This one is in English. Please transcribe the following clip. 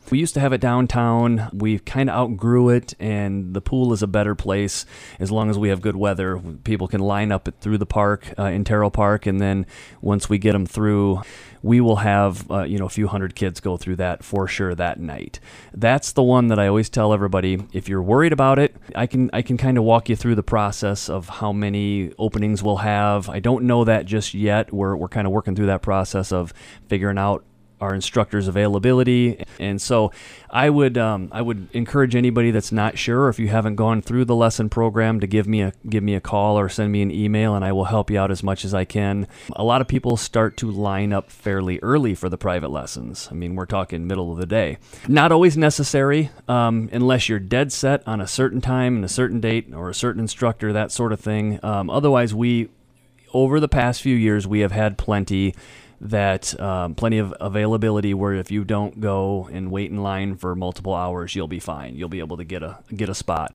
We used to have it downtown. We kind of outgrew it, and the pool is a better place as long as we have good weather. People can line up through the park, in Terrell Park, and then once we get them through, we will have a few hundred kids go through that for sure that night. That's the one that I always tell everybody, if you're worried about it, I can kind of walk you through the process of how many openings we'll have. I don't know that just yet. We're kind of working through that process of figuring out our instructors' availability. And so I would encourage anybody that's not sure, or if you haven't gone through the lesson program, to give me a call or send me an email, and I will help you out as much as I can. A lot of people start to line up fairly early for the private lessons. I mean, we're talking middle of the day. Not always necessary, unless you're dead set on a certain time and a certain date or a certain instructor, that sort of thing. Otherwise, over the past few years, we have had plenty of availability where if you don't go and wait in line for multiple hours, you'll be fine. You'll be able to get a spot.